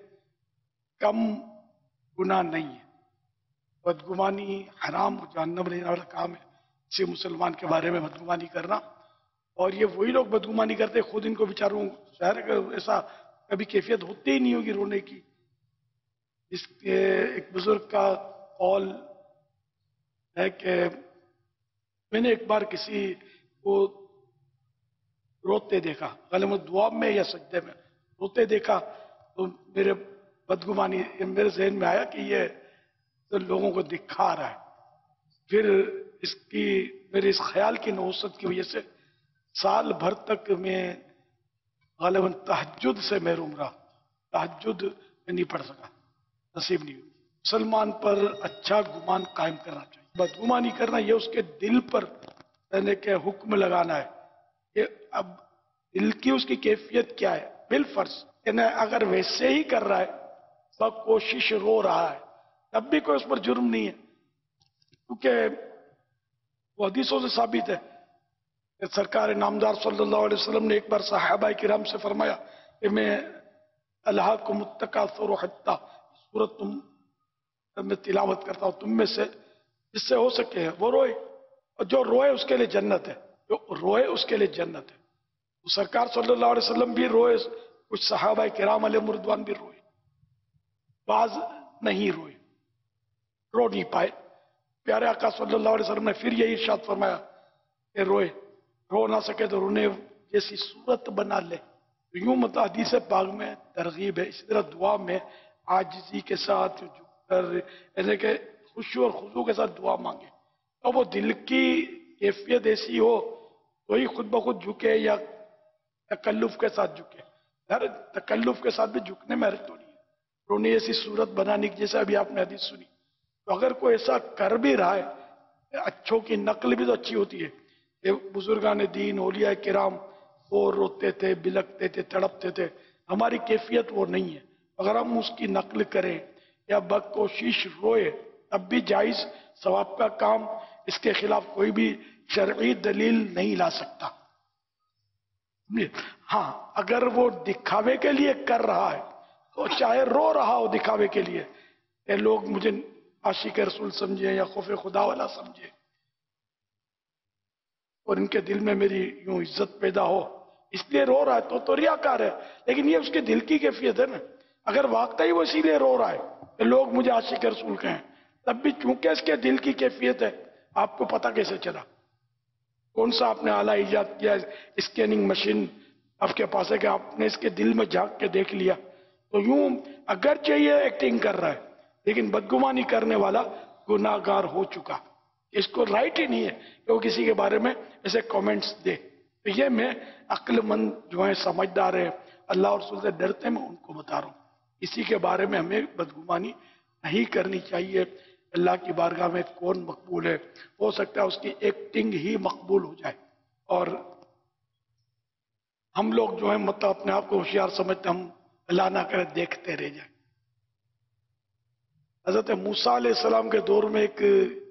کم گناہ نہیں ہے. بدگمانی حرام و جہنم لینے والا کام ہے کسی مسلمان کے بارے میں بدگمانی کرنا. اور یہ وہی لوگ بدگمانی کرتے خود ان کو بیچاروں ظاہر ہے کہ ایسا کبھی کیفیت ہوتی ہی نہیں ہوگی رونے کی. اس کے ایک بزرگ کا قول ہے کہ میں نے ایک بار کسی کو روتے دیکھا، غالباً دعا میں یا سجدے میں روتے دیکھا، تو میرے بدگمانی میرے ذہن میں آیا کہ یہ تو لوگوں کو دکھا رہا ہے. پھر اس کی میرے اس خیال کی نحوست کی وجہ سے سال بھر تک میں غالباً تہجد سے محروم رہا. تہجد میں نہیں پڑھ سکا، نصیب نہیں ہوئی. مسلمان پر اچھا گمان قائم کرنا چاہیے. بدگمانی کرنا یہ اس کے دل پر یعنی کہ حکم لگانا ہے. یہ اب دل کی اس کی کیفیت کیا ہے بالفرض یعنی اگر ویسے ہی کر رہا ہے بکوشش رو رہا ہے تب بھی کوئی اس پر جرم نہیں ہے، کیونکہ وہ حدیثوں سے ثابت ہے کہ سرکار نامدار صلی اللہ علیہ وسلم نے ایک بار صحابہ کرام سے فرمایا کہ میں الہاکم التکاثر حتی سورت تم میں تلاوت کرتا ہوں، تم میں سے جس سے ہو سکے وہ روئے، اور جو روئے اس کے لیے جنت ہے. جو روئے اس کے لیے جنت ہے. سرکار صلی اللہ علیہ وسلم بھی روئے، کچھ صحابہ کرام علیہ مردوان بھی روئے، بعض نہیں روئے، رو نہیں پائے. پیارے آقا صلی اللہ علیہ وسلم نے پھر یہی ارشاد فرمایا کہ روئے، رو نہ سکے تو رونے جیسی صورت بنا لے. یوں مطلب حدیث پاک میں ترغیب ہے. اسی طرح دعا میں عاجزی کے ساتھ جھک کر یعنی کہ خشوع اور خضوع کے ساتھ دعا مانگے. اور وہ دل کی کیفیت ایسی ہو تو ہی خود بخود جھکے یا تکلف کے ساتھ جھکے. یار تکلف کے ساتھ بھی جھکنے میں حرج تو نہیں ہے، رونے ایسی صورت بنانے کی جیسے ابھی آپ نے حدیث سنی. تو اگر کوئی ایسا کر بھی رہا ہے، اچھوں کی نقل بھی تو اچھی ہوتی ہے کہ بزرگان دین اولیاء کرام وہ روتے تھے، بلکتے تھے، تڑپتے تھے. ہماری کیفیت وہ نہیں ہے. اگر ہم اس کی نقل کریں یا بکوشش روئے تب بھی جائز، ثواب کا کام. اس کے خلاف کوئی بھی شرعی دلیل نہیں لا سکتا. ہاں اگر وہ دکھاوے کے لیے کر رہا ہے تو چاہے رو رہا ہو دکھاوے کے لیے کہ لوگ مجھے عاشق رسول سمجھے یا خوف خدا والا سمجھے اور ان کے دل میں میری یوں عزت پیدا ہو اس لیے رو رہا ہے تو تو ریاکار ہے. لیکن یہ اس کے دل کی کیفیت ہے نا. اگر واقعی وہ اسی لیے رو رہا ہے کہ لوگ مجھے عاشق رسول کہیں تب بھی چونکہ اس کے دل کی کیفیت ہے. آپ کو پتہ کیسے چلا؟ کون سا آپ نے آلہ ایجاد کیا؟ اسکیننگ مشین آپ کے پاس ہے کہ آپ نے اس کے دل میں جھانک کے دیکھ لیا؟ تو یوں اگرچہ یہ ایکٹنگ کر رہا ہے لیکن بدگمانی کرنے والا گناہ گار ہو چکا. اس کو رائٹ ہی نہیں ہے کہ وہ کسی کے بارے میں ایسے کامنٹس دے. تو یہ میں عقل مند جو ہیں سمجھدار ہیں اللہ اور رسول سے ڈرتے ہیں میں ان کو بتا رہا ہوں. اسی کے بارے میں ہمیں بدگمانی نہیں کرنی چاہیے. اللہ کی بارگاہ میں کون مقبول ہے؟ ہو سکتا ہے اس کی ایکٹنگ ہی مقبول ہو جائے اور ہم لوگ جو ہیں مطلب اپنے آپ کو ہوشیار سمجھتے ہم اللہ نہ کرے دیکھتے رہ جائیں. حضرت موسیٰ علیہ السلام کے دور میں ایک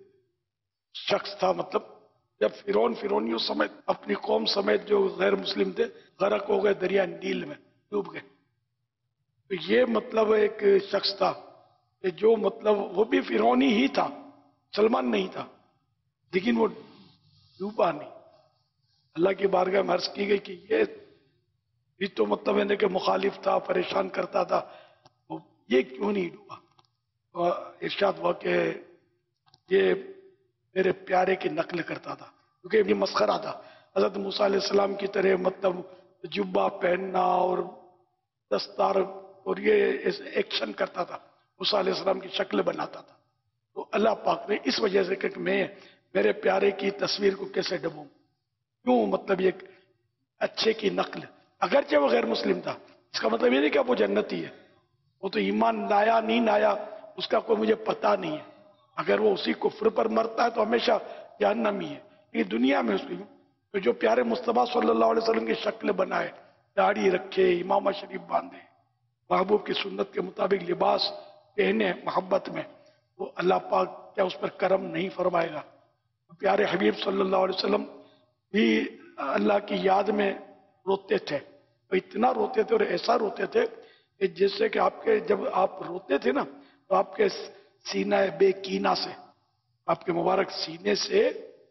شخص تھا، مطلب جب فرعون فرعونیوں سمیت اپنی قوم سمیت جو غیر مسلم تھے غرق ہو گئے دریا نیل میں، ڈوب گئے. تو یہ مطلب ایک شخص تھا کہ جو مطلب وہ بھی فرعونی ہی تھا، سلمان نہیں تھا، لیکن وہ ڈوبا نہیں. اللہ کی بارگاہ میں عرض کی گئی کہ یہ بھی تو مطلب ہے کہ مخالف تھا، پریشان کرتا تھا، یہ کیوں نہیں ڈوبا؟ ارشاد ہوا کہ یہ میرے پیارے کی نقل کرتا تھا، کیونکہ یہ مسخرہ تھا. حضرت موسیٰ علیہ السلام کی طرح مطلب جبہ پہننا اور دستار اور یہ ایکشن کرتا تھا، موسیٰ علیہ السلام کی شکل بناتا تھا. تو اللہ پاک نے اس وجہ سے کہ میں میرے پیارے کی تصویر کو کیسے ڈبوں، کیوں مطلب یہ اچھے کی نقل، اگرچہ وہ غیر مسلم تھا، اس کا مطلب یہ نہیں کہ وہ جنتی ہے، وہ تو ایمان لایا نہیں لایا اس کا کوئی مجھے پتہ نہیں ہے. اگر وہ اسی کفر پر مرتا ہے تو ہمیشہ جہنمی ہے. یہ دنیا میں اس کی تو جو پیارے مصطفیٰ صلی اللہ علیہ وسلم کی شکل بنائے، داڑھی رکھے، امامہ شریف باندھے، محبوب کی سنت کے مطابق لباس پہنے محبت میں، وہ اللہ پاک کیا اس پر کرم نہیں فرمائے گا؟ پیارے حبیب صلی اللہ علیہ وسلم بھی اللہ کی یاد میں روتے تھے، وہ اتنا روتے تھے اور ایسا روتے تھے کہ جیسے کہ آپ کے جب آپ روتے تھے نا تو آپ کے سینہ بے کینہ سے، آپ کے مبارک سینے سے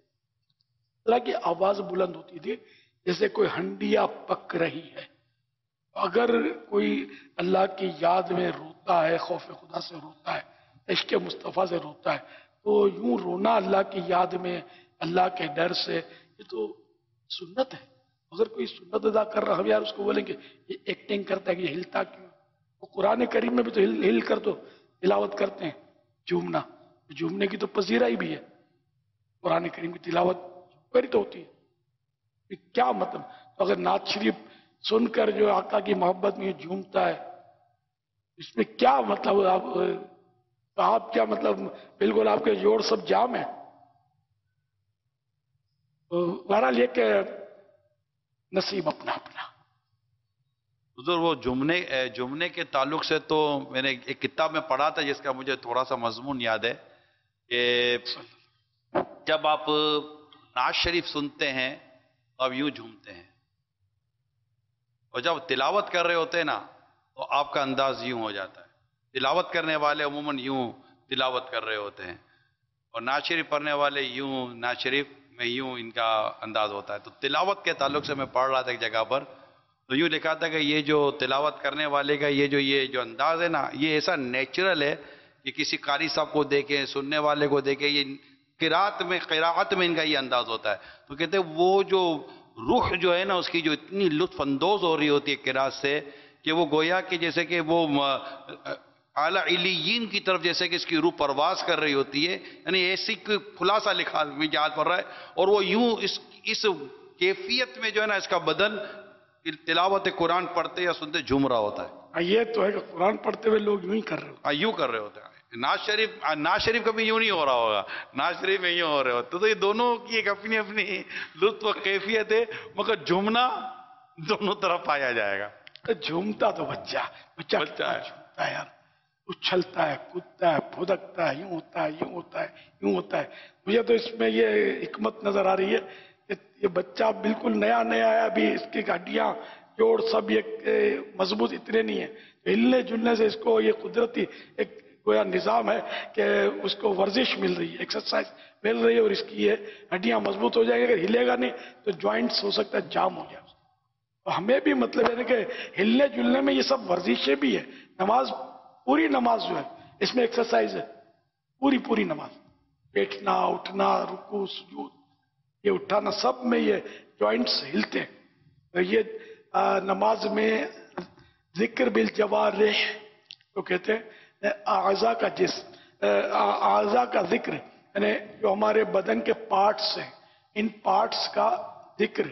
اللہ کی آواز بلند ہوتی تھی جیسے کوئی ہنڈیا پک رہی ہے. اگر کوئی اللہ کی یاد میں روتا ہے، خوف خدا سے روتا ہے، عشق مصطفیٰ سے روتا ہے، تو یوں رونا اللہ کی یاد میں، اللہ کے ڈر سے، یہ تو سنت ہے. اگر کوئی سنت ادا کر رہا ہم یار اس کو بولیں کہ یہ ایکٹنگ کرتا ہے کہ یہ ہلتا کیوں؟ وہ قرآن کریم میں بھی تو ہل ہل کر تو تلاوت کرتے ہیں. جھومنا، جھومنے کی تو پذیرائی بھی ہے، قرآن کریم کی تلاوت کری تو ہوتی ہے. کیا مطلب؟ اگر نعت شریف سن کر جو آقا کی محبت میں جھومتا ہے اس میں کیا مطلب؟ آپ آپ کیا مطلب؟ بالکل آپ کے جوڑ سب جام ہیں. بہرحال یہ کہ نصیب اپنا اپنا. حضور وہ جمنے جمنے کے تعلق سے تو میں نے ایک کتاب میں پڑھا تھا جس کا مجھے تھوڑا سا مضمون یاد ہے کہ جب آپ نعت شریف سنتے ہیں تو آپ یوں جھومتے ہیں، اور جب تلاوت کر رہے ہوتے ہیں نا تو آپ کا انداز یوں ہو جاتا ہے. تلاوت کرنے والے عموماً یوں تلاوت کر رہے ہوتے ہیں اور نعت شریف پڑھنے والے یوں نعت شریف میں یوں ان کا انداز ہوتا ہے. تو تلاوت کے تعلق سے میں پڑھ رہا تھا ایک جگہ پر، تو یوں لکھا تھا کہ یہ جو تلاوت کرنے والے کا یہ جو یہ جو انداز ہے نا، یہ ایسا نیچرل ہے کہ کسی قاری صاحب کو دیکھیں، سننے والے کو دیکھیں، یہ قرات میں قراءت میں ان کا یہ انداز ہوتا ہے. تو کہتے ہیں وہ جو روح جو ہے نا اس کی جو اتنی لطف اندوز ہو رہی ہوتی ہے قراءت سے کہ وہ گویا کہ جیسے کہ وہ اعلیٰ علیین کی طرف جیسے کہ اس کی روح پرواز کر رہی ہوتی ہے. یعنی ایسی خلاصہ لکھا مجھے یاد پڑ رہا ہے، اور وہ یوں اس اس کیفیت میں جو ہے نا اس کا بدن تلاوت قرآن پڑھتے یا سنتے جھوم رہا ہوتا ہے. یہ تو ہے کہ قرآن پڑھتے ہوئے لوگ یوں ہی کر رہے ہوتے ہیں، یوں کر رہے ہوتے ہیں. نعت شریف نعت شریف کبھی یوں نہیں ہو رہا ہوگا، نعت شریف میں یوں ہو رہے ہوتے. تو یہ دونوں کی ایک اپنی اپنی لطف و کیفیت ہے، مگر جھومنا دونوں طرف پایا جائے گا. جھومتا تو بچہ بچہ بچہ ہے، جھومتا ہے یار، اچھلتا ہے، کودتا ہے، پھدکتا ہے، یوں ہوتا ہے، یوں ہوتا ہے، یوں ہوتا ہے. مجھے تو اس میں یہ حکمت نظر آ رہی ہے کہ یہ بچہ بالکل نیا نیا ہے، ابھی اس کی ہڈیاں جوڑ سب یہ مضبوط اتنے نہیں ہیں. ہلنے جلنے سے اس کو یہ قدرتی ایک گویا نظام ہے کہ اس کو ورزش مل رہی ہے، ایکسرسائز مل رہی ہے، اور اس کی یہ ہڈیاں مضبوط ہو جائیں گی. اگر ہلے گا نہیں تو جوائنٹس ہو سکتا ہے جام ہو جائے. تو ہمیں بھی مطلب ہے کہ ہلنے جلنے میں یہ سب ورزشیں بھی ہے. نماز پوری نماز جو ہے اس میں ایکسرسائز ہے، پوری پوری نماز، بیٹھنا اٹھنا رکوع سجود یہ اٹھانا سب میں یہ جوائنٹس ہلتے ہیں. یہ نماز میں ذکر بالجوارح تو کہتے ہیں اعضاء کا جسم اعضاء کا ذکر، یعنی جو ہمارے بدن کے پارٹس ہیں ان پارٹس کا ذکر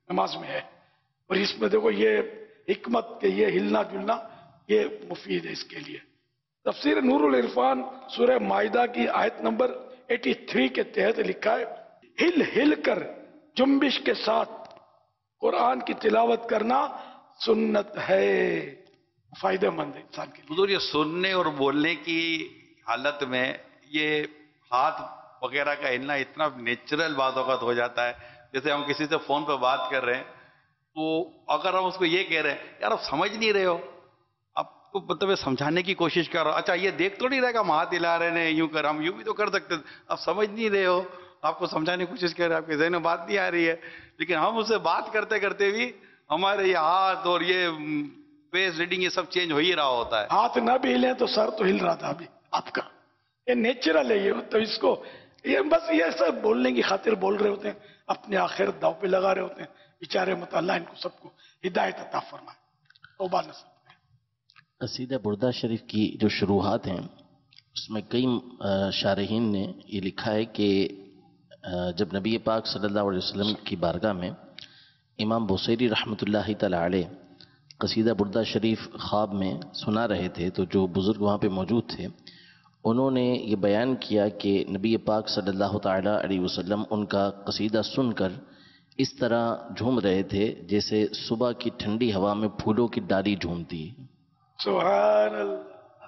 نماز میں ہے. اور اس میں دیکھو یہ حکمت کہ یہ ہلنا جلنا یہ مفید ہے اس کے لیے. تفسیر نور العرفان سورہ مائدہ کی آیت نمبر تراسی کے تحت لکھا ہے ہل ہل کر جنبش کے ساتھ قرآن کی تلاوت کرنا سنت ہے، فائدہ مند ہے انسان کے لیے. حضور یہ سننے اور بولنے کی حالت میں یہ ہاتھ وغیرہ کا ہلنا اتنا نیچرل بعض اوقات ہو جاتا ہے. جیسے ہم کسی سے فون پہ بات کر رہے ہیں تو اگر ہم اس کو یہ کہہ رہے ہیں یار آپ سمجھ نہیں رہے ہو، آپ کو مطلب سمجھانے کی کوشش کر رہا ہو، اچھا یہ دیکھ تو نہیں رہے گا ہم ہاتھ ہلا رہے ہیں یوں کر، ہم یوں بھی تو کر سکتے، آپ سمجھ نہیں رہے ہو، آپ کو سمجھانے کی کوشش کر رہے ہیں، آپ کے ذہن میں بات نہیں آ رہی ہے. لیکن ہم اس سے بات کرتے کرتے بھی ہمارے یہ ہاتھ اور یہ فیس ریڈنگ یہ سب چینج ہو ہی رہا ہوتا ہے. ہاتھ نہ بھی ہلیں تو سر تو ہل رہا تھا ابھی آپ کا، یہ نیچرل ہے. یہ تو اس کو یہ بس یہ سب بولنے کی خاطر بول رہے ہوتے ہیں، اپنے آخرت داؤ پہ لگا رہے ہوتے ہیں بیچارے. مت اللہ ان کو سب کو ہدایت عطا فرمائے، توبہ نصیب. قصیدہ بردہ شریف کی جو شروحات ہیں اس میں کئی شارحین نے یہ لکھا ہے کہ جب نبی پاک صلی اللہ علیہ وسلم کی بارگاہ میں امام بوصیری رحمۃ اللہ تعالی علیہ قصیدہ بردہ شریف خواب میں سنا رہے تھے تو جو بزرگ وہاں پہ موجود تھے انہوں نے یہ بیان کیا کہ نبی پاک صلی اللہ تعالی علیہ وسلم ان کا قصیدہ سن کر اس طرح جھوم رہے تھے جیسے صبح کی ٹھنڈی ہوا میں پھولوں کی ڈالی جھومتی ہے. سبحان اللہ.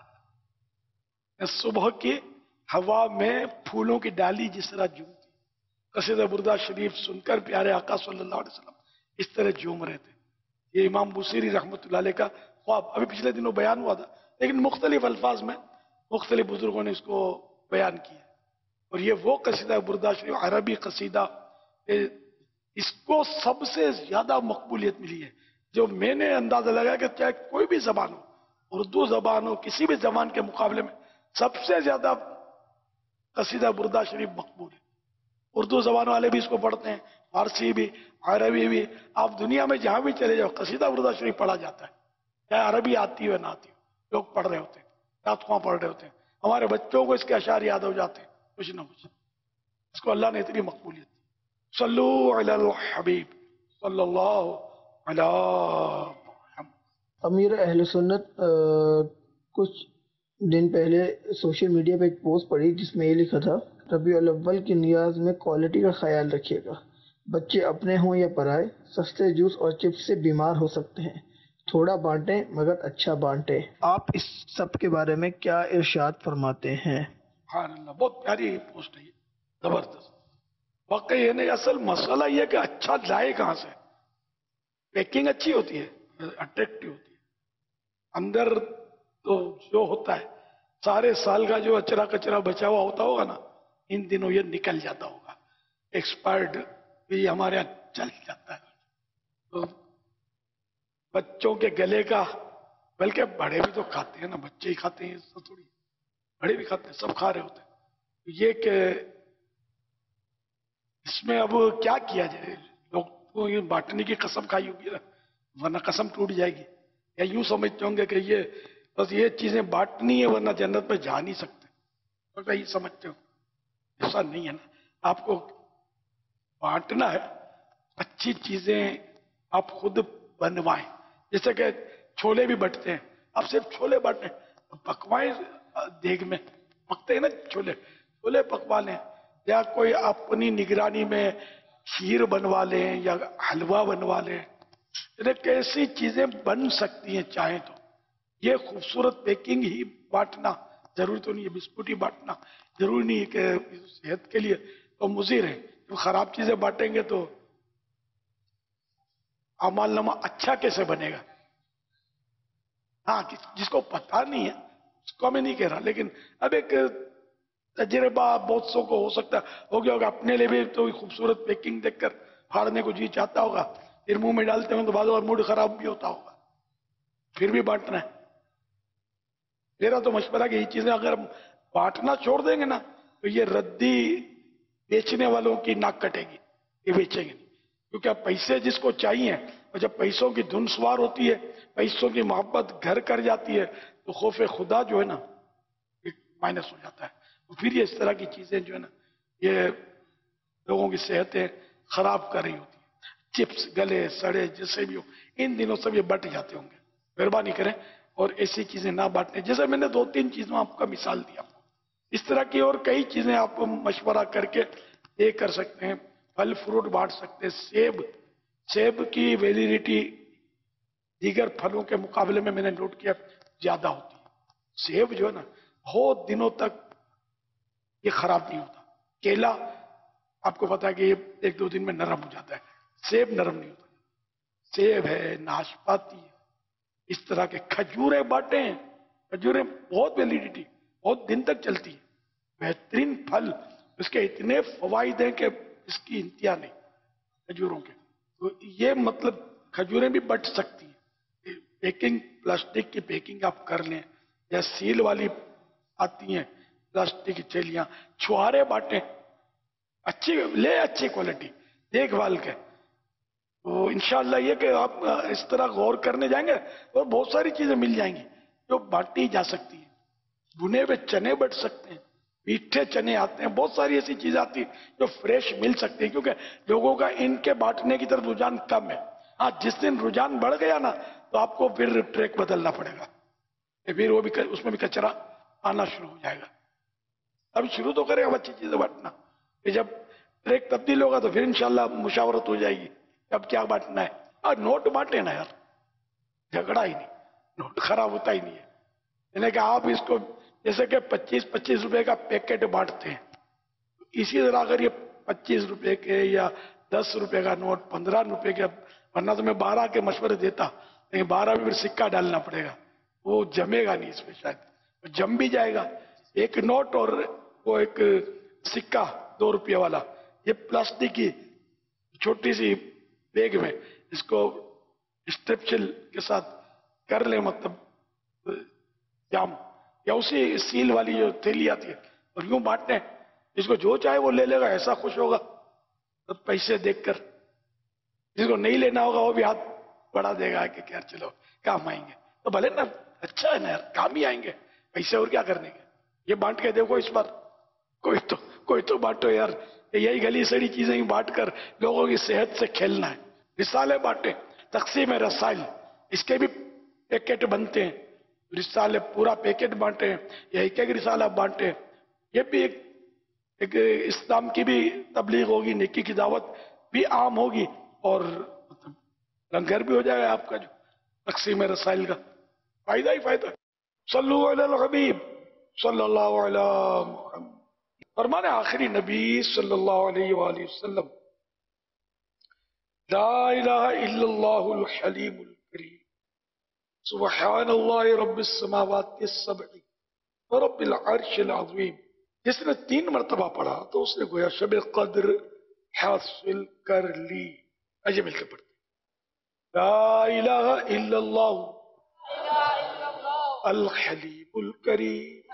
صبح کی ہوا میں پھولوں کی ڈالی جس طرح جھومتی، قصیدہ بردہ شریف سن کر پیارے آقا صلی اللہ علیہ وسلم اس طرح جھوم رہے تھے. یہ امام بوصیری رحمۃ اللہ علیہ کا خواب ابھی پچھلے دنوں بیان ہوا تھا، لیکن مختلف الفاظ میں مختلف بزرگوں نے اس کو بیان کیا. اور یہ وہ قصیدہ بردہ شریف عربی قصیدہ اس کو سب سے زیادہ مقبولیت ملی ہے. جو میں نے اندازہ لگایا کہ چاہے کوئی بھی زبان ہو، اردو زبان ہو، کسی بھی زبان کے مقابلے میں سب سے زیادہ قصیدہ بردہ شریف مقبول ہے. اردو زبان والے بھی اس کو پڑھتے ہیں، فارسی بھی، عربی بھی. آپ دنیا میں جہاں بھی چلے جاؤ قصیدہ بردہ شریف پڑھا جاتا ہے، چاہے عربی آتی ہو نہ آتی ہو، لوگ پڑھ رہے ہوتے ہیں، رات خواہ پڑھ رہے ہوتے ہیں. ہمارے بچوں کو اس کے اشعار یاد ہو جاتے ہیں کچھ نہ کچھ. اس کو اللہ نے اتنی مقبولیت دی. صلو علی الحبیب صلی اللہ علی محمد. امیر اہل سنت کچھ دن پہلے سوشل میڈیا پہ ایک پوسٹ پڑھی جس میں یہ لکھا تھا ربیع الاول کی نیاز میں کوالٹی کا خیال رکھیے گا، بچے اپنے ہوں یا پرائے، سستے جوس اور چپس سے بیمار ہو سکتے ہیں، تھوڑا بانٹیں مگر اچھا بانٹیں. آپ اس سب کے بارے میں کیا ارشاد فرماتے ہیں؟ سبحان اللہ. بہت پیاری پوسٹ ہے یہ، زبردست. واقعی یہ نہیں، اصل مسئلہ یہ کہ اچھا لائے کہاں سے. پیکنگ اچھی ہوتی ہے، اٹریکٹیو ہوتی ہے، اندر تو جو ہوتا ہے سارے سال کا جو اچرا کچرا بچا ہوا ہوتا ہوگا نا ان دنوں یہ نکل جاتا ہوگا. ایکسپائرڈ بھی ہمارے یہاں چل جاتا ہے. تو بچوں کے گلے کا، بلکہ بڑے بھی تو کھاتے ہیں نا، بچے ہی کھاتے ہیں تو تھوڑی، بڑے بھی کھاتے ہیں، سب کھا رہے ہوتے ہیں. یہ کہ اس میں اب کیا کیا جائے، لوگ کو یہ بانٹنے کی قسم کھائی ہوگی نا، ورنہ قسم ٹوٹ جائے گی. یا یوں سمجھتے ہوں گے کہ یہ بس یہ چیزیں بانٹنی ہے ورنہ جنت میں جا نہیں سکتے، تو یہ سمجھتے ہو. ایسا نہیں ہے نا، آپ کو بانٹنا ہے. اچھی چیزیں آپ خود بنوائیں. جیسے کہ چھولے بھی بٹتے ہیں، آپ صرف چھولے بانٹیں، پکوائیں دیگ میں پکتے ہیں نا چھولے، چھولے پکوا لیں. یا کوئی اپنی نگرانی میں کھیر بنوا لیں یا حلوہ بنوا لیں. کیسی چیزیں بن سکتی ہیں چاہیں تو. یہ خوبصورت پیکنگ ہی بانٹنا ضروری تو نہیں ہے، بسکٹ ہی بانٹنا ضروری نہیں ہے کہ صحت کے لیے تو مضر ہے. خراب چیزیں بانٹیں گے تو اعمال نامہ اچھا کیسے بنے گا. ہاں جس کو پتہ نہیں ہے اس کو میں نہیں کہہ رہا، لیکن اب ایک تجربہ بہت سو کو ہو سکتا ہو گیا ہوگا. اپنے لیے بھی تو خوبصورت پیکنگ دیکھ کر پھاڑنے کو جی چاہتا ہوگا، پھر منہ میں ڈالتے ہوں تو بعض اور موڈ خراب بھی ہوتا ہوگا، پھر بھی بانٹنا ہے. میرا تو مشورہ کہ یہ چیزیں اگر بانٹنا چھوڑ دیں گے نا تو یہ ردی بیچنے والوں کی ناک کٹے گی، یہ بیچیں گے نہیں. کیونکہ اب پیسے جس کو چاہیے، اور جب پیسوں کی دھن سوار ہوتی ہے، پیسوں کی محبت گھر کر جاتی ہے تو خوف خدا جو ہے نا مائنس ہو جاتا ہے. پھر یہ اس طرح کی چیزیں جو ہے نا یہ لوگوں کی صحتیں خراب کر رہی ہوتی ہیں. चिप्स गले सड़े जैसे भी हो, इन दिनों सब ये बट जाते होंगे, मेहरबानी करें और ऐसी चीजें ना बांटने। जैसे मैंने दो तीन चीजों आपका मिसाल दिया, इस तरह की और कई चीजें आप मशवरा करके ये कर सकते हैं। फल फ्रूट बांट सकते हैं। सेब सेब की वैलिडिटी दीगर फलों के मुकाबले में मैंने नोट किया ज्यादा होती है। सेब जो है ना बहुत दिनों तक ये खराब नहीं होता। केला आपको पता है कि ये एक दो दिन में नरम हो जाता है, सेब नरम नहीं होता। सेब है, नाशपाती है, इस तरह के खजूरें बांटे हैं। खजूरें बहुत वैलिडिटी, बहुत दिन तक चलती है, बेहतरीन फल, इसके इतने फवाइद हैं कि इसकी इंतहा नहीं खजूरों के। तो ये मतलब खजूरें भी बट सकती हैं। पैकिंग, प्लास्टिक की पैकिंग आप कर लें, या सील वाली आती हैं प्लास्टिक की थैलियां, छुहारे बांटे, अच्छी ले, अच्छी क्वालिटी देखभाल के। तो इंशाअल्लाह ये कि आप इस तरह गौर करने जाएंगे और बहुत सारी चीजें मिल जाएंगी जो बांटी जा सकती है। भुने हुए चने बट सकते हैं, मीठे चने आते हैं, बहुत सारी ऐसी चीजें आती है जो फ्रेश मिल सकती है, क्योंकि लोगों का इनके बांटने की तरफ रुझान कम है। हाँ, जिस दिन रुझान बढ़ गया ना तो आपको फिर ट्रैक बदलना पड़ेगा, फिर वो भी उसमें भी कचरा आना शुरू हो जाएगा। अब शुरू तो करें हम अच्छी चीजें बांटना, फिर जब ट्रैक तब्दील होगा तो फिर इंशाल्लाह मुशावरत हो जाएगी अब क्या बांटना है। और नोट बांटे ना यार, झगड़ा ही नहीं, नोट खराब होता ही नहीं है। यानी कि आप इसको जैसे कि पच्चीस पच्चीस रुपए का पैकेट बांटते हैं, इसी तरह अगर ये पच्चीस रुपए के या दस रुपए का नोट, पंद्रह रुपए के, वरना तो मैं बारह के मशवरे देता, लेकिन बारह में फिर सिक्का डालना पड़ेगा, वो जमेगा नहीं इसमें, शायद जम भी जाएगा। एक नोट और वो एक सिक्का दो रुपये वाला, ये प्लास्टिक की छोटी सी बैग में इसको स्ट्रेपचिल के साथ कर ले, मतलब जाम, या उसी सील वाली जो थैली आती है, और यूं बांटने, जिसको जो चाहे वो ले लेगा, ऐसा खुश होगा तो पैसे देखकर। जिसको नहीं लेना होगा वो भी हाथ बढ़ा देगा कि यार चलो काम आएंगे, तो भले ना, अच्छा है ना यार, काम ही आएंगे पैसे, और क्या करने के। ये बांट के देखो इस बार, कोई तो कोई तो बांटो यार, यही गली सड़ी चीजें ही बांट कर लोगों की सेहत से खेलना है। रिसाले बांटे, तकसीम रसाइल, इसके भी पैकेट बनते हैं, रिसाले पूरा पैकेट बांटे या एक एक रिसाला बांटे, ये भी एक, एक इस्लाम की भी तबलीग होगी, नेकी की दावत भी आम होगी, और मतलब लंगर भी हो जाएगा आपका जो तकसीम रसाइल का, फायदा ही फायदा। सल्लु अलल हबीब सल्लल्लाहु अलैहि मुहम्मद। फरमाने आखिरी नबी सल्लल्लाहु अलैहि वसल्लम, ला इलाहा इल्लल्लाहुल हलीमुल करीम, सुब्हानल्लाहि रब्बिस समावाति सब'i व रब्बिल अर्शिल अज़ीम। जिसने तीन मरतबा पढ़ा तो उसने गोया शब कद्र हासिल कर ली। आइए मिलकर पढ़ते, ला इलाहा इल्लल्लाहु अल हलीमुल करीम,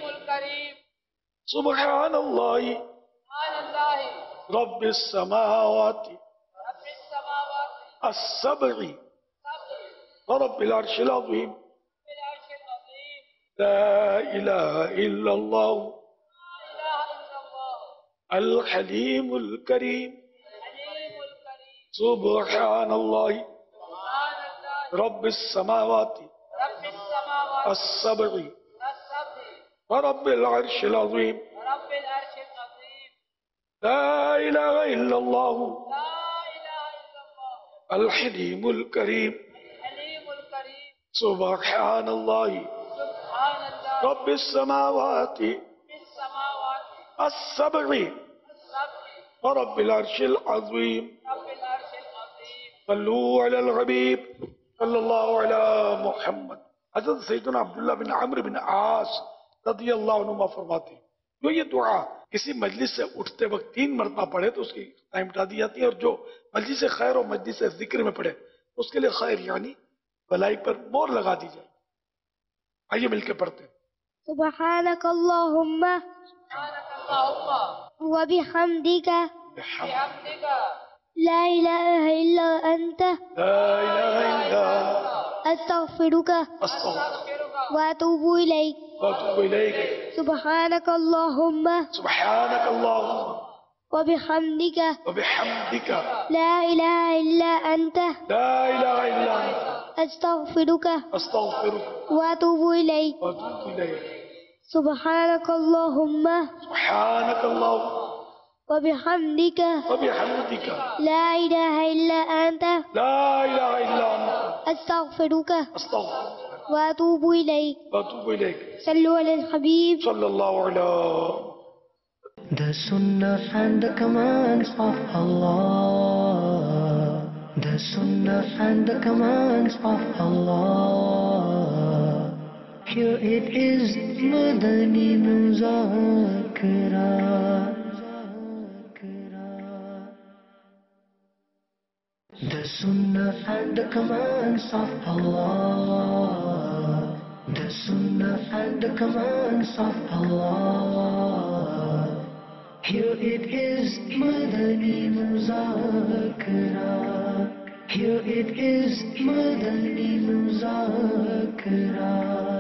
सुब्हानल्लाहि रब्बिस समावाति as-sab'i wa rabbil arshil azim, la ilaha illallah al-halimul kareem, subhanallahi rabbis samawati as-sab'i wa rabbil arshil azim, la ilaha illallah الحليم الكريم سبحان الله رب السماوات السبع ورب العرش العظيم صلوا على الحبيب صلى الله على محمد. حضرت سیدنا عبداللہ بن عمرو بن عاص رضی اللہ عنہما فرماتے ہیں جو یہ دعا کسی مجلس سے اٹھتے وقت تین مرتبہ پڑھے تو اس کی ٹائم بتا دی جاتی ہے، اور جو مجلس خیر اور مجلس ذکر میں پڑھے اس کے لیے خیر یعنی بھلائی پر مور لگا دی جائے. آئیے مل کے پڑھتے ہیں. سبحانک اللہم و بحمدک لا الہ الا انت استغفرک و اتوب الیک. واتوب الیک. سبحانک اللہم سبحانک اللہم وبحمدك وبحمدك لا إله إلا أنت لا إله إلا أنت أستغفرك أستغفرك وأتوب إليك وأتوب إليك سبحانك اللهم سبحانك اللهم وبحمدك وبحمدك لا إله إلا أنت لا إله إلا أنت أستغفرك أستغفرك وأتوب إليك وأتوب إليك صلوا على الحبيب صلى الله عليه. The Sunnah and the commands of Allah. The Sunnah and the commands of Allah. Here it is, Madani Muzakara. The Sunnah and the commands of Allah. The Sunnah and the commands of Allah. Here it is, Madani Muzakara. Here it is, Madani Muzakara.